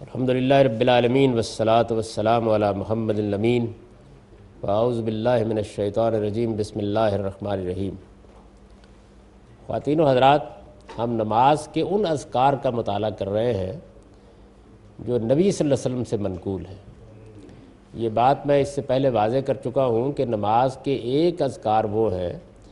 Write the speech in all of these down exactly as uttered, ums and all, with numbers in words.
الحمدللہ رب العالمین والصلاة والسلام علی محمد الامین واعوذ باللہ من الشیطان الرجیم بسم اللہ الرحمن الرحیم۔ خواتین و حضرات، ہم نماز کے ان اذکار کا مطالعہ کر رہے ہیں جو نبی صلی اللہ علیہ وسلم سے منقول ہے۔ یہ بات میں اس سے پہلے واضح کر چکا ہوں کہ نماز کے ایک اذکار وہ ہیں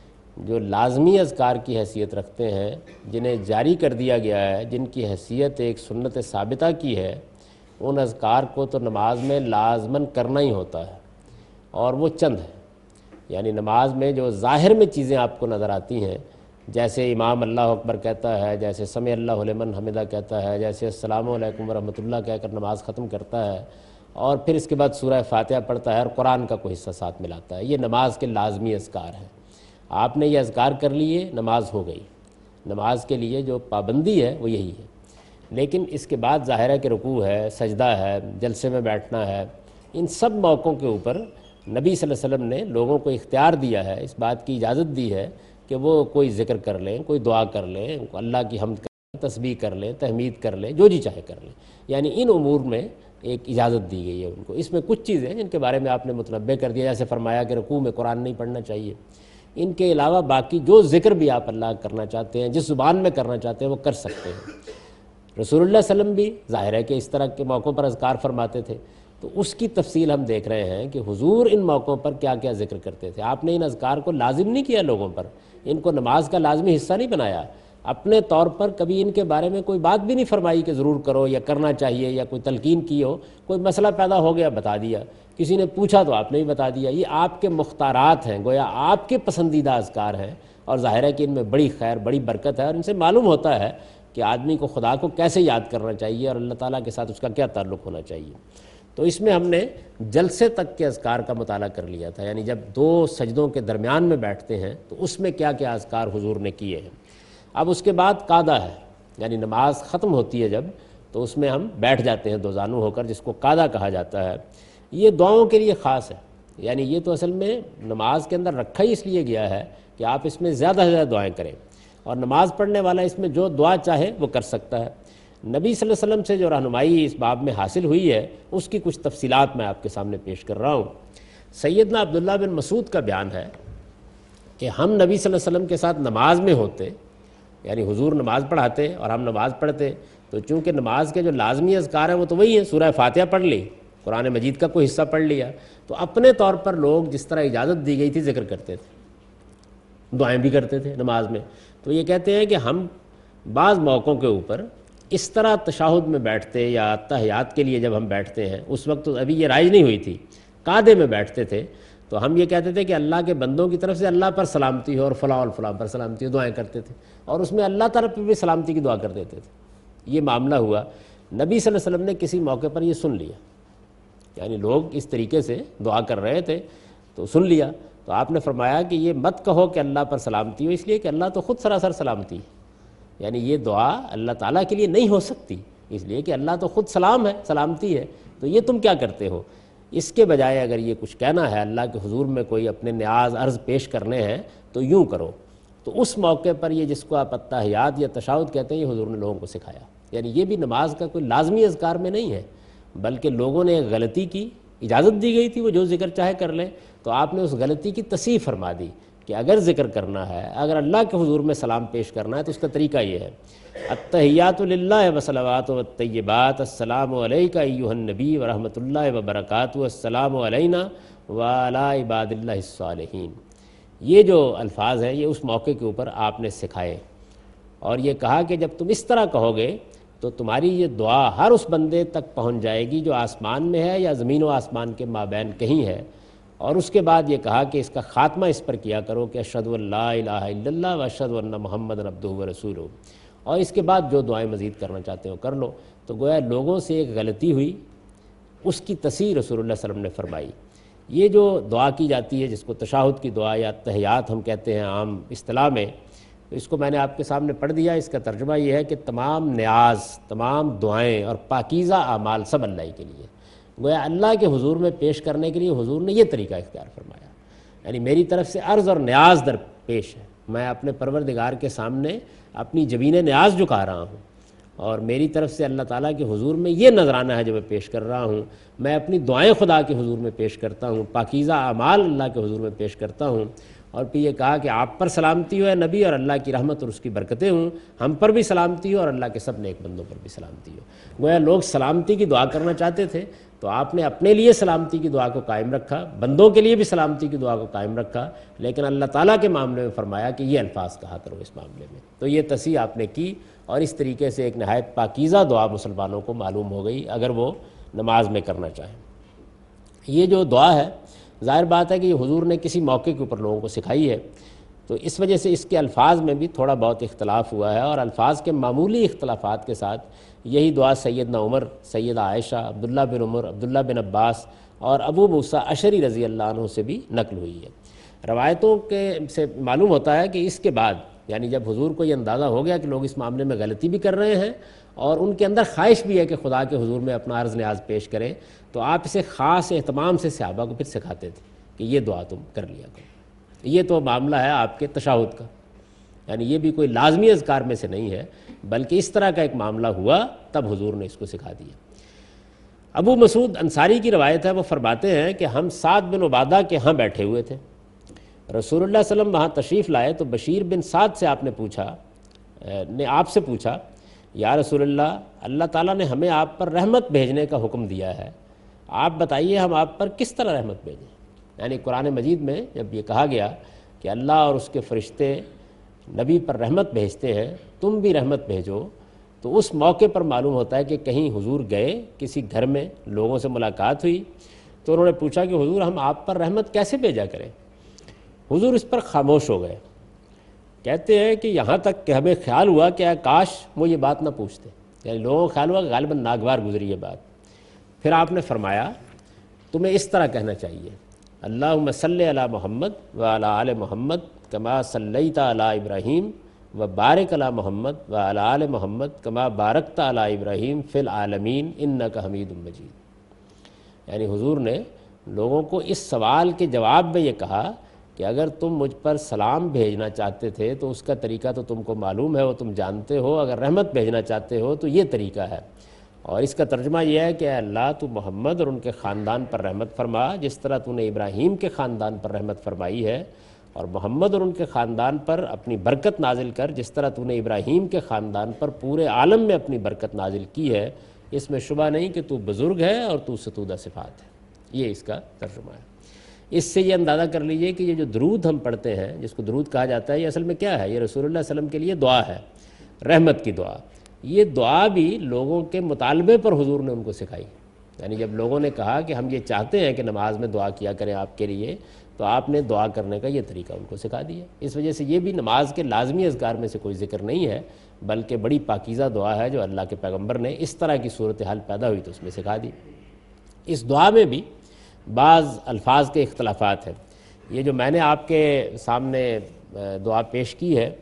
جو لازمی اذکار کی حیثیت رکھتے ہیں، جنہیں جاری کر دیا گیا ہے، جن کی حیثیت ایک سنت ثابتہ کی ہے۔ ان اذکار کو تو نماز میں لازماً کرنا ہی ہوتا ہے، اور وہ چند ہیں۔ یعنی نماز میں جو ظاہر میں چیزیں آپ کو نظر آتی ہیں، جیسے امام اللہ اکبر کہتا ہے، جیسے سمع اللہ لمن حمدہ کہتا ہے، جیسے السلام علیکم ورحمۃ اللہ کہہ کر نماز ختم کرتا ہے، اور پھر اس کے بعد سورہ فاتحہ پڑھتا ہے اور قرآن کا کوئی حصہ ساتھ ملاتا ہے، یہ نماز کے لازمی اذکار ہیں۔ آپ نے یہ اذکار کر لیے، نماز ہو گئی۔ نماز کے لیے جو پابندی ہے وہ یہی ہے۔ لیکن اس کے بعد ظاہر ہے کہ رکوع ہے، سجدہ ہے، جلسے میں بیٹھنا ہے، ان سب موقعوں کے اوپر نبی صلی اللہ علیہ وسلم نے لوگوں کو اختیار دیا ہے، اس بات کی اجازت دی ہے کہ وہ کوئی ذکر کر لیں، کوئی دعا کر لیں، اللہ کی حمد کر لیں، تسبیح کر لیں، تحمید کر لیں، جو جی چاہے کر لیں۔ یعنی ان امور میں ایک اجازت دی گئی ہے ان کو۔ اس میں کچھ چیزیں جن کے بارے میں آپ نے متنبہ کر دیا، جیسے فرمایا کہ رکوع میں قرآن نہیں پڑھنا چاہیے۔ ان کے علاوہ باقی جو ذکر بھی آپ اللہ کرنا چاہتے ہیں، جس زبان میں کرنا چاہتے ہیں، وہ کر سکتے ہیں۔ رسول اللہ صلی اللہ علیہ وسلم بھی ظاہر ہے کہ اس طرح کے موقعوں پر اذکار فرماتے تھے، تو اس کی تفصیل ہم دیکھ رہے ہیں کہ حضور ان موقعوں پر کیا کیا ذکر کرتے تھے۔ آپ نے ان اذکار کو لازم نہیں کیا لوگوں پر، ان کو نماز کا لازمی حصہ نہیں بنایا، اپنے طور پر کبھی ان کے بارے میں کوئی بات بھی نہیں فرمائی کہ ضرور کرو یا کرنا چاہیے، یا کوئی تلقین کی ہو، کوئی مسئلہ پیدا ہو گیا بتا دیا، کسی نے پوچھا تو آپ نے بھی بتا دیا۔ یہ آپ کے مختارات ہیں، گویا آپ کے پسندیدہ اذکار ہیں، اور ظاہر ہے کہ ان میں بڑی خیر، بڑی برکت ہے، اور ان سے معلوم ہوتا ہے کہ آدمی کو خدا کو کیسے یاد کرنا چاہیے اور اللہ تعالیٰ کے ساتھ اس کا کیا تعلق ہونا چاہیے۔ تو اس میں ہم نے جلسے تک کے اذکار کا مطالعہ کر لیا تھا، یعنی جب دو سجدوں کے درمیان میں بیٹھتے ہیں تو اس میں کیا کیا اذکار حضور نے کیے ہیں۔ اب اس کے بعد قعدہ ہے، یعنی نماز ختم ہوتی ہے جب، تو اس میں ہم بیٹھ جاتے ہیں دو زانو ہو کر، جس کو قعدہ کہا جاتا ہے۔ یہ دعاؤں کے لیے خاص ہے، یعنی یہ تو اصل میں نماز کے اندر رکھا ہی اس لیے گیا ہے کہ آپ اس میں زیادہ سے زیادہ دعائیں کریں، اور نماز پڑھنے والا اس میں جو دعا چاہے وہ کر سکتا ہے۔ نبی صلی اللہ علیہ وسلم سے جو رہنمائی اس باب میں حاصل ہوئی ہے، اس کی کچھ تفصیلات میں آپ کے سامنے پیش کر رہا ہوں۔ سیدنا عبداللہ بن مسعود کا بیان ہے کہ ہم نبی صلی اللہ علیہ وسلم کے ساتھ نماز میں ہوتے، یعنی حضور نماز پڑھاتے اور ہم نماز پڑھتے، تو چونکہ نماز کے جو لازمی اذکار ہیں وہ تو وہی ہیں، سورہ فاتحہ پڑھ لی، قرآن مجید کا کوئی حصہ پڑھ لیا، تو اپنے طور پر لوگ جس طرح اجازت دی گئی تھی ذکر کرتے تھے، دعائیں بھی کرتے تھے نماز میں۔ تو یہ کہتے ہیں کہ ہم بعض موقعوں کے اوپر اس طرح تشہد میں بیٹھتے، یا تحیات کے لیے جب ہم بیٹھتے ہیں، اس وقت تو ابھی یہ رائج نہیں ہوئی تھی، قعدے میں بیٹھتے تھے، تو ہم یہ کہتے تھے کہ اللہ کے بندوں کی طرف سے اللہ پر سلامتی ہو اور فلاں اور فلاں پر سلامتی ہو، دعائیں کرتے تھے، اور اس میں اللہ تعالیٰ پر بھی سلامتی کی دعا کر دیتے تھے۔ یہ معاملہ ہوا، نبی صلی اللہ علیہ وسلم نے کسی موقع پر یہ سن لیا، یعنی لوگ اس طریقے سے دعا کر رہے تھے تو سن لیا، تو آپ نے فرمایا کہ یہ مت کہو کہ اللہ پر سلامتی ہو، اس لیے کہ اللہ تو خود سراسر سلامتی ہے، یعنی یہ دعا اللہ تعالیٰ کے لیے نہیں ہو سکتی، اس لیے کہ اللہ تو خود سلام ہے، سلامتی ہے، تو یہ تم کیا کرتے ہو؟ اس کے بجائے اگر یہ کچھ کہنا ہے اللہ کے حضور میں، کوئی اپنے نیاز عرض پیش کرنے ہیں، تو یوں کرو۔ تو اس موقع پر یہ جس کو آپ التحیات یا تشہد کہتے ہیں، یہ حضور نے لوگوں کو سکھایا۔ یعنی یہ بھی نماز کا کوئی لازمی اذکار میں نہیں ہے، بلکہ لوگوں نے ایک غلطی کی، اجازت دی گئی تھی وہ جو ذکر چاہے کر لیں، تو آپ نے اس غلطی کی تصحیح فرما دی کہ اگر ذکر کرنا ہے، اگر اللہ کے حضور میں سلام پیش کرنا ہے، تو اس کا طریقہ یہ ہے: التحیات للہ والصلوات والطیبات، السلام علیک ایھا النبی ورحمۃ اللہ وبرکاتہ، السلام علینا وعلی عباد اللہ الصالحین۔ یہ جو الفاظ ہیں یہ اس موقع کے اوپر آپ نے سکھائے، اور یہ کہا کہ جب تم اس طرح کہو گے تو تمہاری یہ دعا ہر اس بندے تک پہنچ جائے گی جو آسمان میں ہے یا زمین و آسمان کے مابین کہیں ہے۔ اور اس کے بعد یہ کہا کہ اس کا خاتمہ اس پر کیا کرو کہ اشہد ان لا الہ الا اللہ واشہد ان محمد عبدہ ورسولہ، اور اس کے بعد جو دعائیں مزید کرنا چاہتے ہو کر لو۔ تو گویا لوگوں سے ایک غلطی ہوئی، اس کی تصحیح رسول اللہ صلی اللہ علیہ وسلم نے فرمائی۔ یہ جو دعا کی جاتی ہے، جس کو تشہد کی دعا یا تحیات ہم کہتے ہیں عام اصطلاح میں، اس کو میں نے آپ کے سامنے پڑھ دیا۔ اس کا ترجمہ یہ ہے کہ تمام نیاز، تمام دعائیں اور پاکیزہ اعمال سب اللہ کے لیے، گویا اللہ کے حضور میں پیش کرنے کے لیے حضور نے یہ طریقہ اختیار فرمایا، یعنی میری طرف سے عرض اور نیاز درپیش ہے، میں اپنے پروردگار کے سامنے اپنی جبین نیاز جھکا رہا ہوں، اور میری طرف سے اللہ تعالیٰ کے حضور میں یہ نذرانہ ہے جو میں پیش کر رہا ہوں، میں اپنی دعائیں خدا کے حضور میں پیش کرتا ہوں، پاکیزہ اعمال اللہ کے حضور میں پیش کرتا ہوں۔ اور پھر یہ کہا کہ آپ پر سلامتی ہو اے نبی، اور اللہ کی رحمت اور اس کی برکتیں ہوں، ہم پر بھی سلامتی ہو اور اللہ کے سب نیک بندوں پر بھی سلامتی ہو۔ گویا لوگ سلامتی کی دعا کرنا چاہتے تھے تو آپ نے اپنے لیے سلامتی کی دعا کو قائم رکھا، بندوں کے لیے بھی سلامتی کی دعا کو قائم رکھا، لیکن اللہ تعالیٰ کے معاملے میں فرمایا کہ یہ الفاظ کہا کرو اس معاملے میں۔ تو یہ تصحیح آپ نے کی، اور اس طریقے سے ایک نہایت پاکیزہ دعا مسلمانوں کو معلوم ہو گئی اگر وہ نماز میں کرنا چاہیں۔ یہ جو دعا ہے ظاہر بات ہے کہ یہ حضور نے کسی موقع کے اوپر لوگوں کو سکھائی ہے، تو اس وجہ سے اس کے الفاظ میں بھی تھوڑا بہت اختلاف ہوا ہے، اور الفاظ کے معمولی اختلافات کے ساتھ یہی دعا سیدنا عمر، سیدہ عائشہ، عبداللہ بن عمر، عبداللہ بن عباس اور ابو موسیٰ اشعری رضی اللہ عنہ سے بھی نقل ہوئی ہے۔ روایتوں کے سے معلوم ہوتا ہے کہ اس کے بعد، یعنی جب حضور کو یہ اندازہ ہو گیا کہ لوگ اس معاملے میں غلطی بھی کر رہے ہیں اور ان کے اندر خواہش بھی ہے کہ خدا کے حضور میں اپنا عرض نیاز پیش کریں، تو آپ اسے خاص اہتمام سے صحابہ کو پھر سکھاتے تھے کہ یہ دعا تم کر لیا کرو۔ یہ تو معاملہ ہے آپ کے تشہد کا، یعنی یہ بھی کوئی لازمی اذکار میں سے نہیں ہے، بلکہ اس طرح کا ایک معاملہ ہوا تب حضور نے اس کو سکھا دیا۔ ابو مسعود انصاری کی روایت ہے، وہ فرماتے ہیں کہ ہم سعد بن عبادہ کے ہاں بیٹھے ہوئے تھے، رسول اللہ صلی اللہ علیہ وسلم وہاں تشریف لائے تو بشیر بن سعد سے آپ نے پوچھا نے آپ سے پوچھا یا رسول اللہ، اللہ تعالیٰ نے ہمیں آپ پر رحمت بھیجنے کا حکم دیا ہے، آپ بتائیے ہم آپ پر کس طرح رحمت بھیجیں؟ یعنی قرآن مجید میں جب یہ کہا گیا کہ اللہ اور اس کے فرشتے نبی پر رحمت بھیجتے ہیں، تم بھی رحمت بھیجو، تو اس موقع پر معلوم ہوتا ہے کہ کہیں حضور گئے کسی گھر میں، لوگوں سے ملاقات ہوئی تو انہوں نے پوچھا کہ حضور ہم آپ پر رحمت کیسے بھیجا کریں؟ حضور اس پر خاموش ہو گئے۔ کہتے ہیں کہ یہاں تک کہ ہمیں خیال ہوا کہ کاش وہ یہ بات نہ پوچھتے، یعنی لوگوں کو خیال ہوا کہ غالباً ناگوار گزری یہ بات۔ پھر آپ نے فرمایا تمہیں اس طرح کہنا چاہیے، اللہم صلی علی محمد وعلی آل محمد کما صلیت علی ابراہیم وبارک علی محمد وعلی آل محمد کما بارکت علی ابراہیم فی العالمین انک حمید مجید۔ یعنی حضور نے لوگوں کو اس سوال کے جواب میں یہ کہا کہ اگر تم مجھ پر سلام بھیجنا چاہتے تھے تو اس کا طریقہ تو تم کو معلوم ہے، وہ تم جانتے ہو، اگر رحمت بھیجنا چاہتے ہو تو یہ طریقہ ہے، اور اس کا ترجمہ یہ ہے کہ اے اللہ تو محمد اور ان کے خاندان پر رحمت فرما جس طرح تو نے ابراہیم کے خاندان پر رحمت فرمائی ہے، اور محمد اور ان کے خاندان پر اپنی برکت نازل کر جس طرح تو نے ابراہیم کے خاندان پر پورے عالم میں اپنی برکت نازل کی ہے، اس میں شبہ نہیں کہ تو بزرگ ہے اور تو ستودہ صفات ہے۔ یہ اس کا ترجمہ ہے۔ اس سے یہ اندازہ کر لیجئے کہ یہ جو درود ہم پڑھتے ہیں، جس کو درود کہا جاتا ہے، یہ اصل میں کیا ہے؟ یہ رسول اللہ صلی اللہ علیہ وسلم کے لیے دعا ہے، رحمت کی دعا۔ یہ دعا بھی لوگوں کے مطالبے پر حضور نے ان کو سکھائی، یعنی جب لوگوں نے کہا کہ ہم یہ چاہتے ہیں کہ نماز میں دعا کیا کریں آپ کے لیے، تو آپ نے دعا کرنے کا یہ طریقہ ان کو سکھا دیا۔ اس وجہ سے یہ بھی نماز کے لازمی اذکار میں سے کوئی ذکر نہیں ہے، بلکہ بڑی پاکیزہ دعا ہے جو اللہ کے پیغمبر نے اس طرح کی صورتحال پیدا ہوئی تو اس میں سکھا دی۔ اس دعا میں بھی بعض الفاظ کے اختلافات ہیں۔ یہ جو میں نے آپ کے سامنے دعا پیش کی ہے،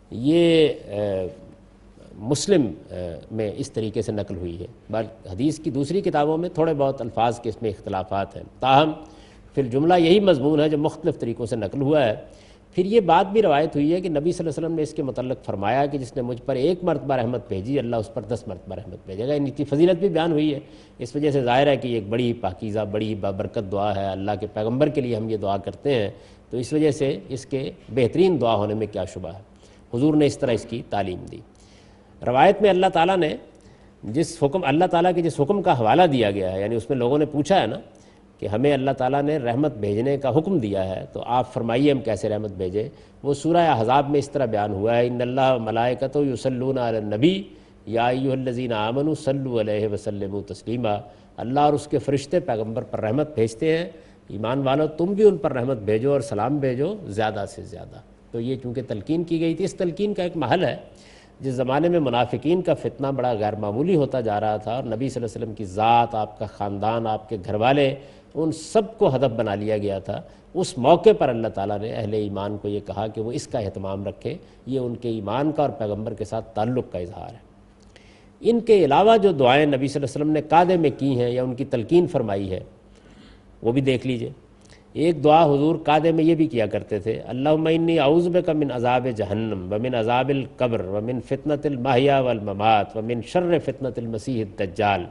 یہ مسلم میں اس طریقے سے نقل ہوئی ہے، بلکہ حدیث کی دوسری کتابوں میں تھوڑے بہت الفاظ کے اس میں اختلافات ہیں، تاہم پھر جملہ یہی مضمون ہے جو مختلف طریقوں سے نقل ہوا ہے۔ پھر یہ بات بھی روایت ہوئی ہے کہ نبی صلی اللہ علیہ وسلم نے اس کے متعلق فرمایا کہ جس نے مجھ پر ایک مرتبہ رحمت بھیجی اللہ اس پر دس مرتبہ رحمت بھیجے گا۔ ان کی فضیلت بھی بیان ہوئی ہے، اس وجہ سے ظاہر ہے کہ یہ ایک بڑی پاکیزہ بڑی بابرکت دعا ہے، اللہ کے پیغمبر کے لیے ہم یہ دعا کرتے ہیں، تو اس وجہ سے اس کے بہترین دعا ہونے میں کیا شبہ ہے۔ حضور نے اس طرح اس کی تعلیم دی۔ روایت میں اللہ تعالیٰ نے جس حکم اللہ تعالیٰ کے جس حکم کا حوالہ دیا گیا ہے، یعنی اس میں لوگوں نے پوچھا ہے نا کہ ہمیں اللہ تعالیٰ نے رحمت بھیجنے کا حکم دیا ہے تو آپ فرمائیے ہم کیسے رحمت بھیجیں، وہ سورہ احزاب میں اس طرح بیان ہوا ہے، ان اللہ ملائکتہ یصلون علی النبی یا ایھا الذین آمنوا صلوا علیہ وسلموا تسلیما۔ اللہ اور اس کے فرشتے پیغمبر پر رحمت بھیجتے ہیں، ایمان والو تم بھی ان پر رحمت بھیجو اور سلام بھیجو زیادہ سے زیادہ۔ تو یہ چونکہ تلقین کی گئی تھی، اس تلقین کا ایک محل ہے جس زمانے میں منافقین کا فتنہ بڑا غیر معمولی ہوتا جا رہا تھا اور نبی صلی اللہ علیہ وسلم کی ذات، آپ کا خاندان، آپ کے گھر والے، ان سب کو ہدف بنا لیا گیا تھا۔ اس موقع پر اللہ تعالیٰ نے اہل ایمان کو یہ کہا کہ وہ اس کا اہتمام رکھے، یہ ان کے ایمان کا اور پیغمبر کے ساتھ تعلق کا اظہار ہے۔ ان کے علاوہ جو دعائیں نبی صلی اللہ علیہ وسلم نے قعدے میں کی ہیں یا ان کی تلقین فرمائی ہے وہ بھی دیکھ لیجئے۔ ایک دعا حضور قعدے میں یہ بھی کیا کرتے تھے، اللہم انی اعوذ بک من عذاب جہنم ومن عذاب القبر ومن فتنۃ المحیا والممات ومن شر فتنۃ المسیح الدجال،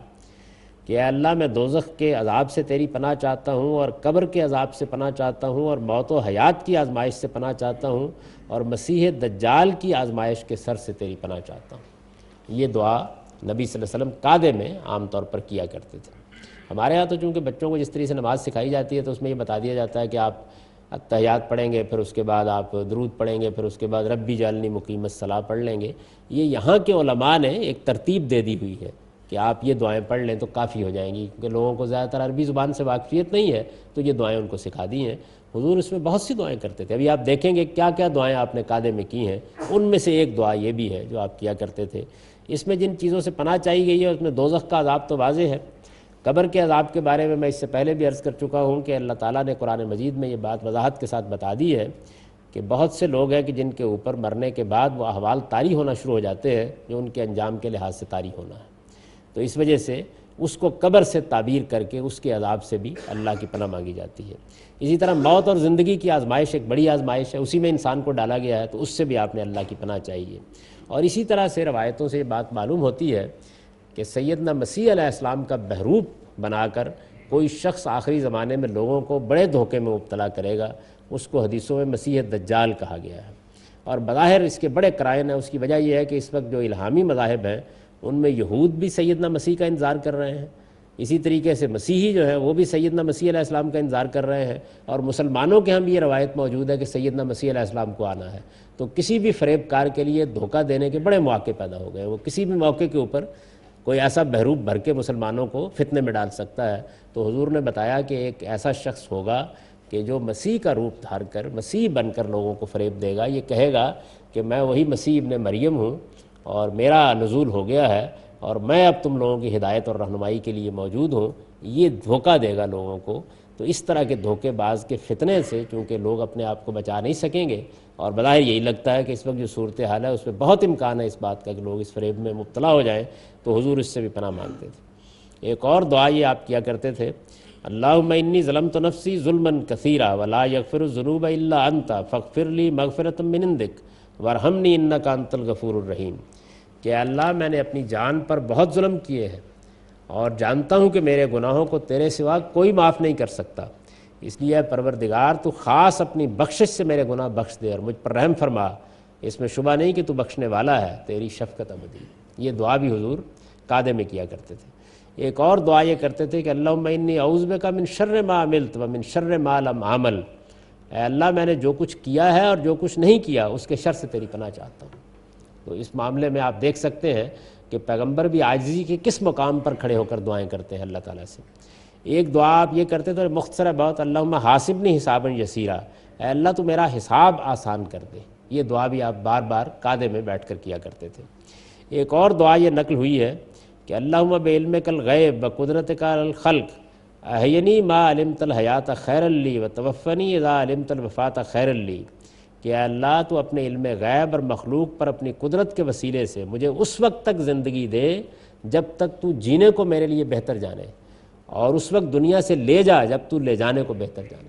کہ اے اللہ میں دوزخ کے عذاب سے تیری پناہ چاہتا ہوں، اور قبر کے عذاب سے پناہ چاہتا ہوں، اور موت و حیات کی آزمائش سے پناہ چاہتا ہوں، اور مسیح دجال کی آزمائش کے سر سے تیری پناہ چاہتا ہوں۔ یہ دعا نبی صلی اللہ علیہ وسلم قعدے میں عام طور پر کیا کرتے تھے۔ ہمارے ہاں تو چونکہ بچوں کو جس طرح سے نماز سکھائی جاتی ہے تو اس میں یہ بتا دیا جاتا ہے کہ آپ اتحیات پڑھیں گے، پھر اس کے بعد آپ درود پڑھیں گے، پھر اس کے بعد ربی جعلنی مقیم الصلاۃ پڑھ لیں گے۔ یہ یہاں کے علماء نے ایک ترتیب دے دی ہوئی ہے کہ آپ یہ دعائیں پڑھ لیں تو کافی ہو جائیں گی، کیونکہ لوگوں کو زیادہ تر عربی زبان سے واقفیت نہیں ہے، تو یہ دعائیں ان کو سکھا دی ہیں۔ حضور اس میں بہت سی دعائیں کرتے تھے، ابھی آپ دیکھیں گے کیا کیا دعائیں آپ نے قعدے میں کی ہیں، ان میں سے ایک دعا یہ بھی ہے جو آپ کیا کرتے تھے۔ اس میں جن چیزوں سے پناہ چاہی گئی ہے اس میں دوزخ کا عذاب تو واضح ہے۔ قبر کے عذاب کے بارے میں میں اس سے پہلے بھی عرض کر چکا ہوں کہ اللہ تعالیٰ نے قرآن مجید میں یہ بات وضاحت کے ساتھ بتا دی ہے کہ بہت سے لوگ ہیں کہ جن کے اوپر مرنے کے بعد وہ احوال طاری ہونا شروع ہو جاتے ہیں جو ان کے انجام کے لحاظ سے طاری ہونا ہے، تو اس وجہ سے اس کو قبر سے تعبیر کر کے اس کے عذاب سے بھی اللہ کی پناہ مانگی جاتی ہے۔ اسی طرح موت اور زندگی کی آزمائش ایک بڑی آزمائش ہے، اسی میں انسان کو ڈالا گیا ہے، تو اس سے بھی آپ نے اللہ کی پناہ چاہیے۔ اور اسی طرح سے روایتوں سے یہ بات معلوم ہوتی ہے کہ سیدنا مسیح علیہ السلام کا بحروپ بنا کر کوئی شخص آخری زمانے میں لوگوں کو بڑے دھوکے میں مبتلا کرے گا، اس کو حدیثوں میں مسیح دجال کہا گیا ہے۔ اور بظاہر اس کے بڑے قرائن ہیں، اس کی وجہ یہ ہے کہ اس وقت جو الہامی مذاہب ہیں ان میں یہود بھی سیدنا مسیح کا انتظار کر رہے ہیں، اسی طریقے سے مسیحی جو ہیں وہ بھی سیدنا مسیح علیہ السلام کا انتظار کر رہے ہیں، اور مسلمانوں کے ہم بھی یہ روایت موجود ہے کہ سیدنا مسیح علیہ السلام کو آنا ہے۔ تو کسی بھی فریب کار کے لیے دھوکہ دینے کے بڑے مواقع پیدا ہو گئے، وہ کسی بھی موقع کے اوپر کوئی ایسا بحروپ بھر کے مسلمانوں کو فتنے میں ڈال سکتا ہے۔ تو حضور نے بتایا کہ ایک ایسا شخص ہوگا کہ جو مسیح کا روپ دھار کر مسیح بن کر لوگوں کو فریب دے گا، یہ کہے گا کہ میں وہی مسیح ابن مریم ہوں اور میرا نزول ہو گیا ہے اور میں اب تم لوگوں کی ہدایت اور رہنمائی کے لیے موجود ہوں، یہ دھوکہ دے گا لوگوں کو۔ تو اس طرح کے دھوکے باز کے فتنے سے چونکہ لوگ اپنے آپ کو بچا نہیں سکیں گے، اور بظاہر یہی لگتا ہے کہ اس وقت جو صورتحال ہے اس میں بہت امکان ہے اس بات کا کہ لوگ اس فریب میں مبتلا ہو جائیں، تو حضور اس سے بھی پناہ مانگتے تھے۔ ایک اور دعا یہ آپ کیا کرتے تھے، اللہم انی ظلمت نفسی ظلما کثیرا ولا یغفر الذنوب الا انت فاغفر لی مغفرۃ من عندک وارحمنی انک انت الغفور الرحیم، کہ اللہ میں نے اپنی جان پر بہت ظلم کیے ہیں اور جانتا ہوں کہ میرے گناہوں کو تیرے سوا کوئی معاف نہیں کر سکتا، اس لیے اے پروردگار تو خاص اپنی بخشش سے میرے گناہ بخش دے اور مجھ پر رحم فرما، اس میں شبہ نہیں کہ تو بخشنے والا ہے، تیری شفقت ابدی۔ یہ دعا بھی حضور قعدے میں کیا کرتے تھے۔ ایک اور دعا یہ کرتے تھے کہ اللہم انی اعوذ بک من شر ما عملت ومن شر ما لم اعمل، اے اللہ میں نے جو کچھ کیا ہے اور جو کچھ نہیں کیا اس کے شر سے تیری پناہ چاہتا ہوں۔ تو اس معاملے میں آپ دیکھ سکتے ہیں کہ پیغمبر بھی عاجزی کے کس مقام پر کھڑے ہو کر دعائیں کرتے ہیں اللہ تعالیٰ سے۔ ایک دعا آپ یہ کرتے تھے مختصر ہے بہت، اللہم حاسبنی حسابا یسیرا، اے اللہ تو میرا حساب آسان کر دے۔ یہ دعا بھی آپ بار بار قعدے میں بیٹھ کر کیا کرتے تھے۔ ایک اور دعا یہ نقل ہوئی ہے کہ اللہم بعلمک الغیب وقدرتک علی الخلق احینی ما علمت الحیات خیرا لی وتوفنی اذا علمت الوفات خیرا لی، کہ اے اللہ تو اپنے علم غیب اور مخلوق پر اپنی قدرت کے وسیلے سے مجھے اس وقت تک زندگی دے جب تک تو جینے کو میرے لیے بہتر جانے، اور اس وقت دنیا سے لے جا جب تو لے جانے کو بہتر جانے۔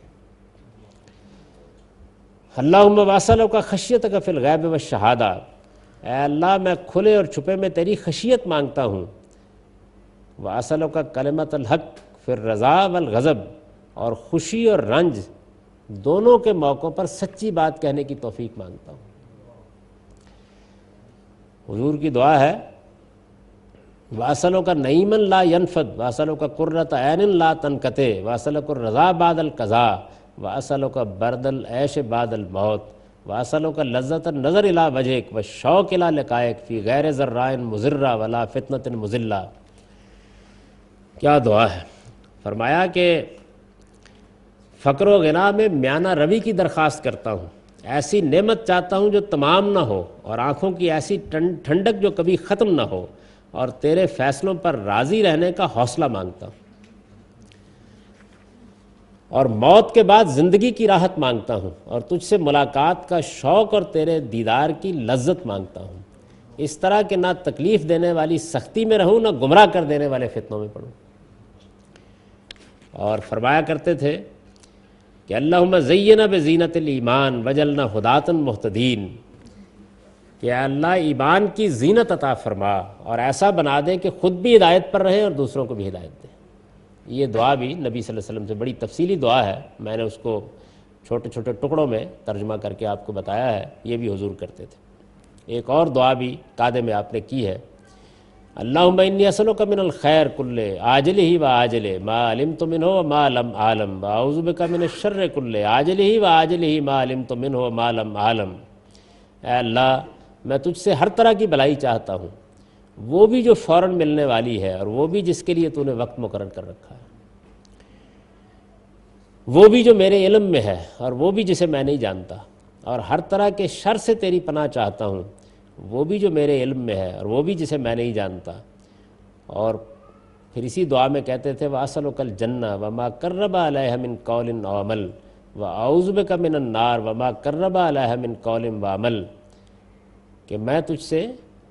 اللہم واسألک خشیتک فی الغیب والشہادہ، اے اللہ میں کھلے اور چھپے میں تیری خشیت مانگتا ہوں، واسألک کلمۃ الحق فی الرضا والغضب، اور خوشی اور رنج دونوں کے موقعوں پر سچی بات کہنے کی توفیق مانگتا ہوں۔ حضور کی دعا ہے واسألک نعیما لا ینفد واسألک قرۃ عین لا تنقطع واسألک الرضا بعد القضاء واسألک برد العیش بعد الموت واسألک لذۃ النظر الی وجہک والشوق الی لقائک فی غیر ضراء مضرہ ولا فتنۃ مضلہ۔ کیا دعا ہے! فرمایا کہ فقر و غنا میں میانہ روی کی درخواست کرتا ہوں، ایسی نعمت چاہتا ہوں جو تمام نہ ہو، اور آنکھوں کی ایسی ٹھنڈک جو کبھی ختم نہ ہو، اور تیرے فیصلوں پر راضی رہنے کا حوصلہ مانگتا ہوں، اور موت کے بعد زندگی کی راحت مانگتا ہوں، اور تجھ سے ملاقات کا شوق اور تیرے دیدار کی لذت مانگتا ہوں، اس طرح کہ نہ تکلیف دینے والی سختی میں رہوں نہ گمراہ کر دینے والے فتنوں میں پڑوں۔ اور فرمایا کرتے تھے کہ اللہم زینا بزینت الایمان وجلنا ہداتن مہتدین، کہ اللہ ایمان کی زینت عطا فرما اور ایسا بنا دے کہ خود بھی ہدایت پر رہیں اور دوسروں کو بھی ہدایت دے۔ یہ دعا بھی نبی صلی اللہ علیہ وسلم سے بڑی تفصیلی دعا ہے، میں نے اس کو چھوٹے چھوٹے ٹکڑوں میں ترجمہ کر کے آپ کو بتایا ہے، یہ بھی حضور کرتے تھے۔ ایک اور دعا بھی قعدے میں آپ نے کی ہے، اللہم انی اسألک من الخیر کلہ عاجلہ و آجلہ ما علمت منہ و ما لم اعلم و اعوذ بک من الشر کلہ عاجلہ و آجلہ ما علمت منہ و ما لم اعلم۔ اے اللہ میں تجھ سے ہر طرح کی بھلائی چاہتا ہوں، وہ بھی جو فوراً ملنے والی ہے اور وہ بھی جس کے لیے تو نے وقت مقرر کر رکھا ہے، وہ بھی جو میرے علم میں ہے اور وہ بھی جسے میں نہیں جانتا، اور ہر طرح کے شر سے تیری پناہ چاہتا ہوں، وہ بھی جو میرے علم میں ہے اور وہ بھی جسے میں نہیں جانتا۔ اور پھر اسی دعا میں کہتے تھے وَأَسْأَلُكَ الْجَنَّةَ وَمَا قَرَّبَ عَلَيْهَا مِنْ قَوْلٍ أَوْ عَمَلٍ وَأَعُوذُ بِكَ مِنَ النَّارِ وَمَا قَرَّبَ عَلَيْهَا مِنْ قَوْلٍ وَعَمَلٍ، کہ میں تجھ سے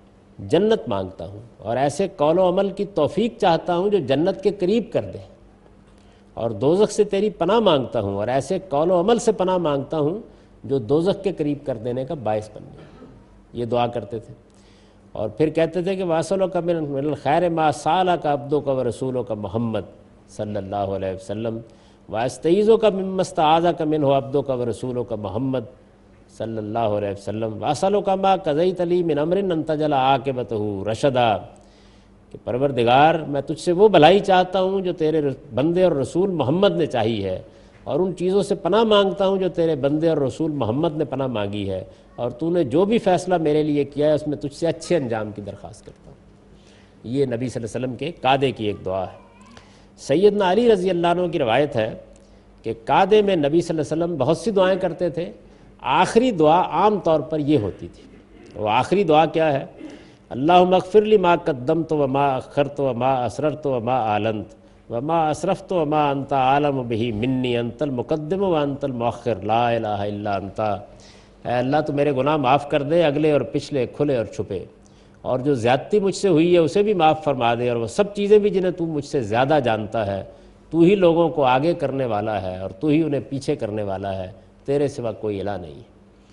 جنت مانگتا ہوں اور ایسے قول و عمل کی توفیق چاہتا ہوں جو جنت کے قریب کر دے، اور دوزخ سے تیری پناہ مانگتا ہوں اور ایسے قول و عمل سے پناہ مانگتا ہوں جو دوزخ کے قریب کر دینے کا باعث بن جائے۔ یہ دعا کرتے تھے۔ اور پھر کہتے تھے کہ وَأَسْأَلُكَ مِنَ الْخَيْرِ مَا سَأَلَكَ عَبْدُكَ وَرَسُولُكَ محمد صلی اللہ علیہ وسلم وَأَسْتَعِيذُكَ مِمَّا اسْتَعَاذَكَ مِنْهُ عَبْدُكَ وَرَسُولُكَ محمد صلی اللہ علیہ وسلم وَأَسْأَلُكَ مَا قَضَيْتَ لِي مِنْ أَمْرٍ أَنْ تَجْعَلَ عَاقِبَتَهُ رَشَدًا، کہ پروردگار میں تجھ سے وہ بھلائی چاہتا ہوں جو تیرے بندے اور رسول محمد نے چاہی ہے، اور ان چیزوں سے پناہ مانگتا ہوں جو تیرے بندے اور رسول محمد نے پناہ مانگی ہے، اور تو نے جو بھی فیصلہ میرے لیے کیا ہے اس میں تجھ سے اچھے انجام کی درخواست کرتا ہوں۔ یہ نبی صلی اللہ علیہ وسلم کے قعدے کی ایک دعا ہے۔ سیدنا علی رضی اللہ عنہ کی روایت ہے کہ قعدے میں نبی صلی اللہ علیہ وسلم بہت سی دعائیں کرتے تھے، آخری دعا عام طور پر یہ ہوتی تھی۔ وہ آخری دعا کیا ہے؟ اللہم اغفر لی ما قدمت وما اخرت وما اسررت وما اعلنت وما اسرفت وما انت عالم بہ منی انت المقدم وانت المؤخر لا الہ الا انت۔ اے اللہ تو میرے گناہ معاف کر دے، اگلے اور پچھلے، کھلے اور چھپے، اور جو زیادتی مجھ سے ہوئی ہے اسے بھی معاف فرما دے، اور وہ سب چیزیں بھی جنہیں تو مجھ سے زیادہ جانتا ہے۔ تو ہی لوگوں کو آگے کرنے والا ہے اور تو ہی انہیں پیچھے کرنے والا ہے، تیرے سوا کوئی الہ نہیں۔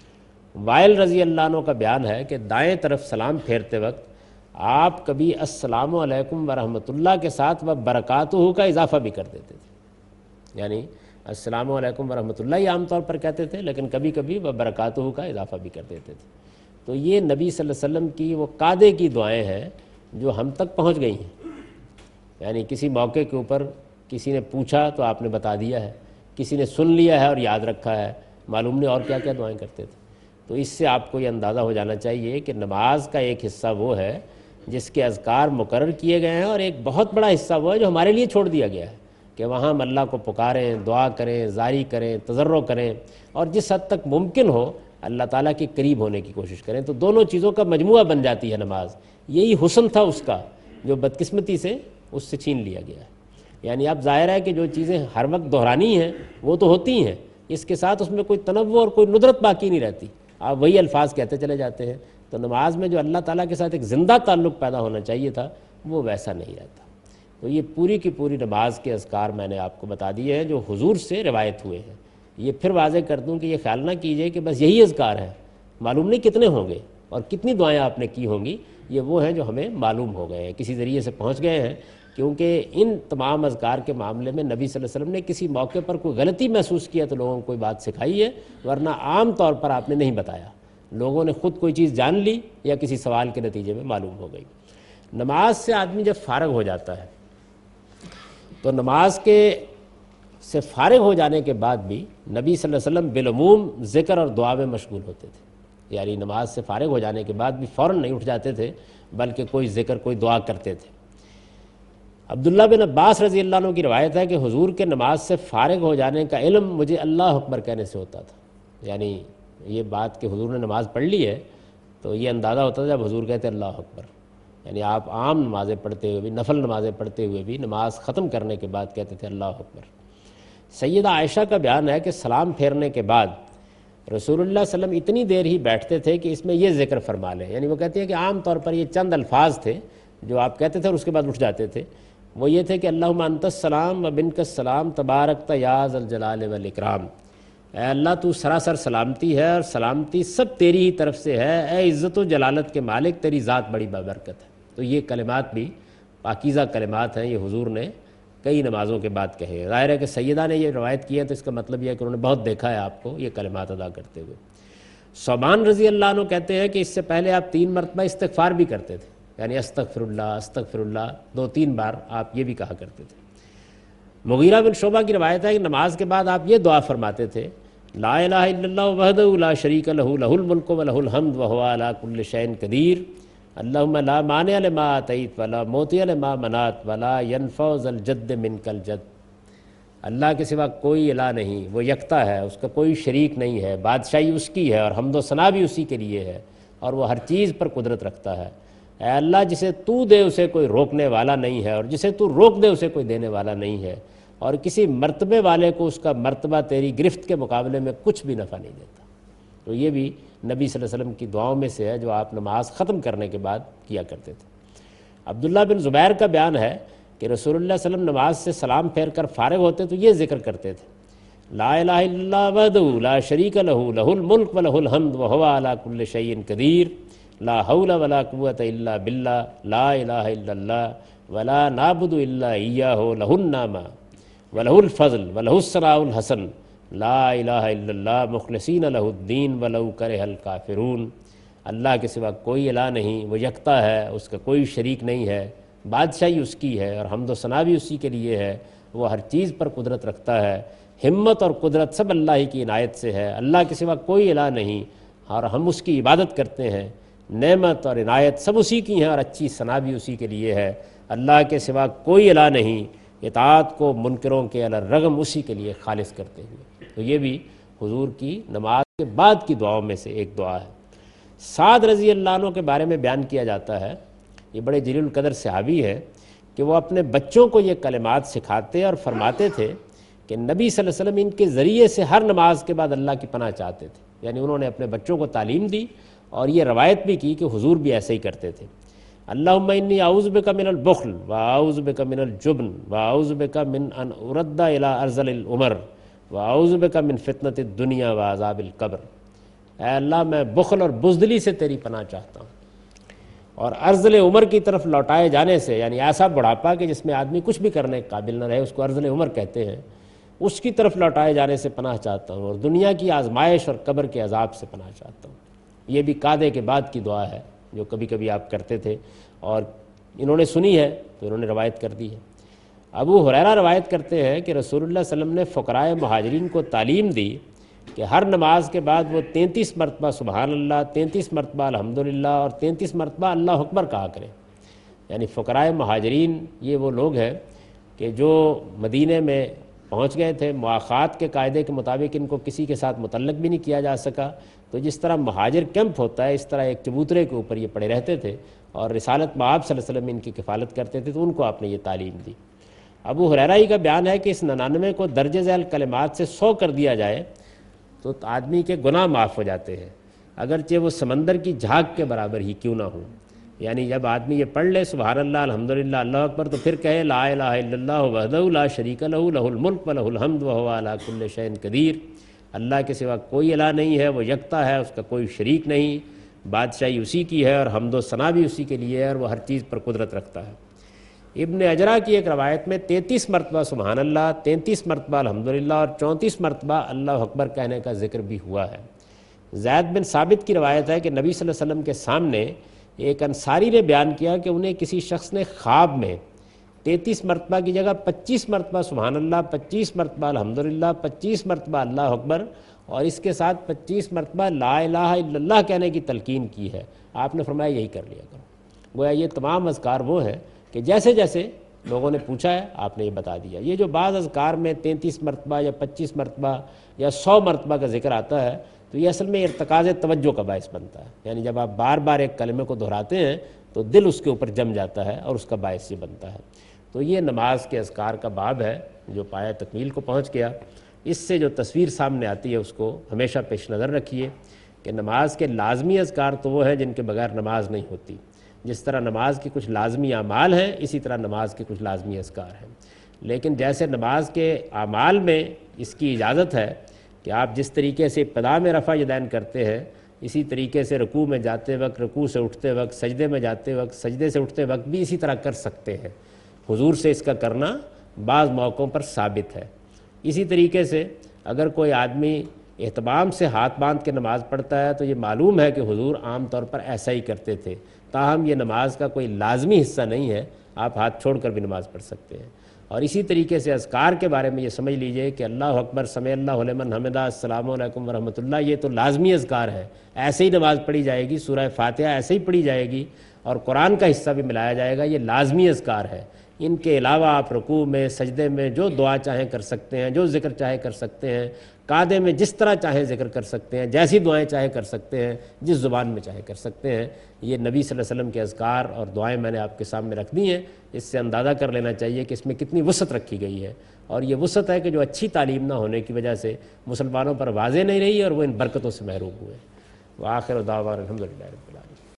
وائل رضی اللہ عنہ کا بیان ہے کہ دائیں طرف سلام پھیرتے وقت آپ کبھی السلام علیکم ورحمۃ اللہ کے ساتھ و برکاتہ کا اضافہ بھی کر دیتے تھے، یعنی السلام علیکم ورحمۃ اللہ ہی عام طور پر کہتے تھے، لیکن کبھی کبھی و برکاتہ کا اضافہ بھی کر دیتے تھے۔ تو یہ نبی صلی اللہ علیہ وسلم کی وہ قعدے کی دعائیں ہیں جو ہم تک پہنچ گئی ہیں، یعنی کسی موقع کے اوپر کسی نے پوچھا تو آپ نے بتا دیا ہے، کسی نے سن لیا ہے اور یاد رکھا ہے، معلوم نہیں اور کیا کیا دعائیں کرتے تھے۔ تو اس سے آپ کو یہ اندازہ ہو جانا چاہیے کہ نماز کا ایک حصہ وہ ہے جس کے اذکار مقرر کیے گئے ہیں، اور ایک بہت بڑا حصہ وہ ہے جو ہمارے لیے چھوڑ دیا گیا ہے کہ وہاں ہم اللہ کو پکاریں، دعا کریں، زاری کریں، تضرع کریں، اور جس حد تک ممکن ہو اللہ تعالیٰ کے قریب ہونے کی کوشش کریں۔ تو دونوں چیزوں کا مجموعہ بن جاتی ہے نماز۔ یہی حسن تھا اس کا جو بدقسمتی سے اس سے چھین لیا گیا ہے۔ یعنی اب ظاہر ہے کہ جو چیزیں ہر وقت دہرانی ہیں وہ تو ہوتی ہیں، اس کے ساتھ اس میں کوئی تنوع اور کوئی ندرت باقی نہیں رہتی، آپ وہی الفاظ کہتے چلے جاتے ہیں۔ تو نماز میں جو اللہ تعالیٰ کے ساتھ ایک زندہ تعلق پیدا ہونا چاہیے تھا وہ ویسا نہیں رہتا۔ تو یہ پوری کی پوری نماز کے اذکار میں نے آپ کو بتا دیے ہیں جو حضور سے روایت ہوئے ہیں۔ یہ پھر واضح کر دوں کہ یہ خیال نہ کیجئے کہ بس یہی اذکار ہیں، معلوم نہیں کتنے ہوں گے اور کتنی دعائیں آپ نے کی ہوں گی، یہ وہ ہیں جو ہمیں معلوم ہو گئے ہیں، کسی ذریعے سے پہنچ گئے ہیں، کیونکہ ان تمام اذکار کے معاملے میں نبی صلی اللہ علیہ وسلم نے کسی موقع پر کوئی غلطی محسوس کیا تو لوگوں کو کوئی بات سکھائی ہے، ورنہ عام طور پر آپ نے نہیں بتایا، لوگوں نے خود کوئی چیز جان لی یا کسی سوال کے نتیجے میں معلوم ہو گئی۔ نماز سے آدمی جب فارغ ہو جاتا ہے تو نماز کے سے فارغ ہو جانے کے بعد بھی نبی صلی اللہ علیہ وسلم بالعموم ذکر اور دعا میں مشغول ہوتے تھے، یعنی نماز سے فارغ ہو جانے کے بعد بھی فوراً نہیں اٹھ جاتے تھے بلکہ کوئی ذکر، کوئی دعا کرتے تھے۔ عبداللہ بن عباس رضی اللہ عنہ کی روایت ہے کہ حضور کے نماز سے فارغ ہو جانے کا علم مجھے اللہ اکبر کہنے سے ہوتا تھا، یعنی یہ بات کہ حضور نے نماز پڑھ لی ہے تو یہ اندازہ ہوتا تھا جب حضور کہتے اللہ اکبر، یعنی آپ عام نمازیں پڑھتے ہوئے بھی، نفل نمازیں پڑھتے ہوئے بھی نماز ختم کرنے کے بعد کہتے تھے اللہ اکبر۔ سیدہ عائشہ کا بیان ہے کہ سلام پھیرنے کے بعد رسول اللہ صلی اللہ علیہ وسلم اتنی دیر ہی بیٹھتے تھے کہ اس میں یہ ذکر فرما لیں، یعنی وہ کہتے ہیں کہ عام طور پر یہ چند الفاظ تھے جو آپ کہتے تھے اور اس کے بعد اٹھ جاتے تھے۔ وہ یہ تھے کہ اللہم انت السلام و منک السلام تبارکت یا ذا الجلال والاکرام، اے اللہ تو سراسر سلامتی ہے اور سلامتی سب تیری ہی طرف سے ہے، اے عزت و جلالت کے مالک تیری ذات بڑی بابرکت ہے۔ تو یہ کلمات بھی پاکیزہ کلمات ہیں، یہ حضور نے کئی نمازوں کے بعد کہے۔ ظاہر ہے کہ سیدہ نے یہ روایت کی ہے تو اس کا مطلب یہ ہے کہ انہوں نے بہت دیکھا ہے آپ کو یہ کلمات ادا کرتے ہوئے۔ ثوبان رضی اللہ عنہ کہتے ہیں کہ اس سے پہلے آپ تین مرتبہ استغفار بھی کرتے تھے، یعنی استغفر اللہ استغفر اللہ دو تین بار آپ یہ بھی کہا کرتے تھے۔ مغیرہ بن شعبہ کی روایت ہے کہ نماز کے بعد آپ یہ دعا فرماتے تھے، لا الہ الا اللہ وحدہ لا شریک لہ لہ الملک و لہ الحمد وہو علی کل شیء قدیر، اللہم لا مانع لما اعطیت ولا معطی لما منعت ولا ینفع ذا الجد منک الجد۔ اللہ کے سوا کوئی الہ نہیں، وہ یکتا ہے، اس کا کوئی شریک نہیں ہے، بادشاہی اس کی ہے اور حمد و ثنا بھی اسی کے لیے ہے، اور وہ ہر چیز پر قدرت رکھتا ہے۔ اے اللہ جسے تو دے اسے کوئی روکنے والا نہیں ہے، اور جسے تو روک دے اسے کوئی دینے والا نہیں ہے، اور کسی مرتبے والے کو اس کا مرتبہ تیری گرفت کے مقابلے میں کچھ بھی نفع نہیں دیتا۔ تو یہ بھی نبی صلی اللہ علیہ وسلم کی دعاؤں میں سے ہے جو آپ نماز ختم کرنے کے بعد کیا کرتے تھے۔ عبداللہ بن زبیر کا بیان ہے کہ رسول اللہ صلی اللہ علیہ وسلم نماز سے سلام پھیر کر فارغ ہوتے تو یہ ذکر کرتے تھے، لا الہ الا اللہ وحدہ لا شریک لہ لہ الملک و لہ الحمد وہو علی کل شیء قدیر، لا حول ولا قوۃ الا باللہ، لا الہ الا اللہ ولا نعبد الا ایاہ، لہ النعمہ ولہ الفضل ولہ الثناء الحسن، لا الہ الا اللہ مخلصین لہ الدین ولو کرہ الکافرون۔ اللہ کے سوا کوئی الہ نہیں، وہ یکتا ہے، اس کا کوئی شریک نہیں ہے، بادشاہی اس کی ہے اور حمد و ثنا بھی اسی کے لیے ہے، وہ ہر چیز پر قدرت رکھتا ہے، ہمت اور قدرت سب اللہ ہی کی عنایت سے ہے، اللہ کے سوا کوئی الہ نہیں اور ہم اس کی عبادت کرتے ہیں، نعمت اور عنایت سب اسی کی ہیں اور اچھی ثنا بھی اسی کے لیے ہے، اللہ کے سوا کوئی الہ نہیں، اطاعت کو منکروں کے علی الرغم اسی کے لیے خالص کرتے ہوئے۔ تو یہ بھی حضور کی نماز کے بعد کی دعاؤں میں سے ایک دعا ہے۔ سعد رضی اللہ عنہ کے بارے میں بیان کیا جاتا ہے، یہ بڑے جلیل القدر صحابی ہے، کہ وہ اپنے بچوں کو یہ کلمات سکھاتے اور فرماتے تھے کہ نبی صلی اللہ علیہ وسلم ان کے ذریعے سے ہر نماز کے بعد اللہ کی پناہ چاہتے تھے، یعنی انہوں نے اپنے بچوں کو تعلیم دی اور یہ روایت بھی کی کہ حضور بھی ایسے ہی کرتے تھے۔ اللہم انی اعوذ بک من البخل واعوذ بک من الجبن واعوذ بک من ان ارد الی ارذل العمر واعوذ بک من فتنۃ الدنیا وعذاب القبر۔ اے اللہ میں بخل اور بزدلی سے تیری پناہ چاہتا ہوں، اور ارذل عمر کی طرف لوٹائے جانے سے، یعنی ایسا بڑھاپا کہ جس میں آدمی کچھ بھی کرنے کے قابل نہ رہے، اس کو ارذل عمر کہتے ہیں، اس کی طرف لوٹائے جانے سے پناہ چاہتا ہوں، اور دنیا کی آزمائش اور قبر کے عذاب سے پناہ چاہتا ہوں۔ یہ بھی قعدے کے بعد کی دعا ہے جو کبھی کبھی آپ کرتے تھے، اور انہوں نے سنی ہے تو انہوں نے روایت کر دی ہے۔ ابو ہریرہ روایت کرتے ہیں کہ رسول اللہ صلی اللہ علیہ وسلم نے فقراء مہاجرین کو تعلیم دی کہ ہر نماز کے بعد وہ تینتیس مرتبہ سبحان اللہ، تینتیس مرتبہ الحمدللہ اور تینتیس مرتبہ اللہ اکبر کہا کریں۔ یعنی فقراء مہاجرین یہ وہ لوگ ہیں کہ جو مدینے میں پہنچ گئے تھے، مواخات کے قاعدے کے مطابق ان کو کسی کے ساتھ متعلق بھی نہیں کیا جا سکا، تو جس طرح مہاجر کیمپ ہوتا ہے اس طرح ایک چبوترے کے اوپر یہ پڑے رہتے تھے، اور رسالت مآب صلی اللہ علیہ وسلم ان کی کفالت کرتے تھے، تو ان کو آپ نے یہ تعلیم دی۔ ابو ہریرہ ہی کا بیان ہے کہ اس ننانوے کو درج ذیل کلمات سے سو کر دیا جائے تو آدمی کے گناہ معاف ہو جاتے ہیں، اگرچہ وہ سمندر کی جھاگ کے برابر ہی کیوں نہ ہوں۔ یعنی جب آدمی یہ پڑھ لے سبحان اللہ الحمدللہ اللہ اکبر، تو پھر کہے لا الہ الا اللہ وحدہ لا شریک لہ لہ الملک ولہ الحمد وہو علی کل شیء قدیر۔ اللہ کے سوا کوئی الہ نہیں ہے، وہ یکتا ہے، اس کا کوئی شریک نہیں، بادشاہی اسی کی ہے اور حمد و ثنا بھی اسی کے لیے ہے، اور وہ ہر چیز پر قدرت رکھتا ہے۔ ابن اجرا کی ایک روایت میں تینتیس مرتبہ سبحان اللہ، تینتیس مرتبہ الحمدللہ اور چونتیس مرتبہ اللہ اکبر کہنے کا ذکر بھی ہوا ہے۔ زید بن ثابت کی روایت ہے کہ نبی صلی اللہ علیہ وسلم کے سامنے ایک انصاری نے بیان کیا کہ انہیں کسی شخص نے خواب میں تینتیس مرتبہ کی جگہ پچیس مرتبہ سبحان اللہ، پچیس مرتبہ الحمدللہ، پچیس مرتبہ اللہ اکبر اور اس کے ساتھ پچیس مرتبہ لا الہ الا اللہ کہنے کی تلقین کی ہے۔ آپ نے فرمایا یہی کر لیا کرو۔ گویا یہ تمام اذکار وہ ہیں کہ جیسے جیسے لوگوں نے پوچھا ہے آپ نے یہ بتا دیا۔ یہ جو بعض اذکار میں تینتیس مرتبہ یا پچیس مرتبہ یا سو مرتبہ کا ذکر آتا ہے تو یہ اصل میں ارتکاز توجہ کا باعث بنتا ہے، یعنی جب آپ بار بار ایک کلمے کو دہراتے ہیں تو دل اس کے اوپر جم جاتا ہے اور اس کا باعث یہ بنتا ہے۔ تو یہ نماز کے اذکار کا باب ہے جو پایہ تکمیل کو پہنچ گیا۔ اس سے جو تصویر سامنے آتی ہے اس کو ہمیشہ پیش نظر رکھیے کہ نماز کے لازمی اذکار تو وہ ہیں جن کے بغیر نماز نہیں ہوتی، جس طرح نماز کے کچھ لازمی اعمال ہیں اسی طرح نماز کے کچھ لازمی اذکار ہیں، لیکن جیسے نماز کے اعمال میں اس کی اجازت ہے کہ آپ جس طریقے سے ابتدا میں رفع یدین کرتے ہیں اسی طریقے سے رکوع میں جاتے وقت، رکوع سے اٹھتے وقت، سجدے میں جاتے وقت، سجدے سے اٹھتے وقت بھی اسی طرح کر سکتے ہیں۔ حضور سے اس کا کرنا بعض موقعوں پر ثابت ہے۔ اسی طریقے سے اگر کوئی آدمی اہتمام سے ہاتھ باندھ کے نماز پڑھتا ہے تو یہ معلوم ہے کہ حضور عام طور پر ایسا ہی کرتے تھے، تاہم یہ نماز کا کوئی لازمی حصہ نہیں ہے، آپ ہاتھ چھوڑ کر بھی نماز پڑھ سکتے ہیں۔ اور اسی طریقے سے اذکار کے بارے میں یہ سمجھ لیجئے کہ اللہ اکبر، سمع اللہ لمن حمدہ، السلام علیکم ورحمۃ اللہ، یہ تو لازمی اذکار ہے، ایسے ہی نماز پڑھی جائے گی، سورہ فاتحہ ایسے ہی پڑھی جائے گی اور قرآن کا حصہ بھی ملایا جائے گا، یہ لازمی اذکار ہے۔ ان کے علاوہ آپ رکوع میں، سجدے میں جو دعا چاہیں کر سکتے ہیں، جو ذکر چاہے کر سکتے ہیں، قعدے میں جس طرح چاہیں ذکر کر سکتے ہیں، جیسی دعائیں چاہے کر سکتے ہیں، جس زبان میں چاہے کر سکتے ہیں۔ یہ نبی صلی اللہ علیہ وسلم کے اذکار اور دعائیں میں نے آپ کے سامنے رکھ دی ہیں، اس سے اندازہ کر لینا چاہیے کہ اس میں کتنی وسعت رکھی گئی ہے، اور یہ وسعت ہے کہ جو اچھی تعلیم نہ ہونے کی وجہ سے مسلمانوں پر واضح نہیں رہی اور وہ ان برکتوں سے محروم ہوئے۔ وآخر دعوانا الحمدللہ رب العالمین۔